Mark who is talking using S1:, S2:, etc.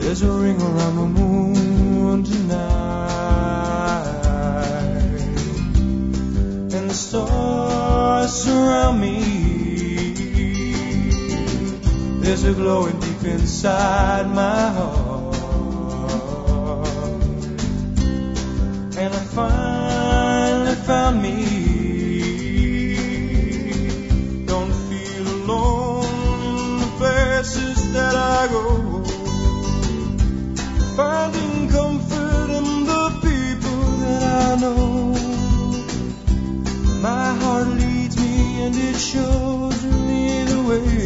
S1: There's a ring around the moon tonight, and the stars surround me. There's a glowing deep inside my heart, and I finally found me. Don't feel alone in the places that I go, finding comfort in the people that I know. My heart leads me and it shows me the way.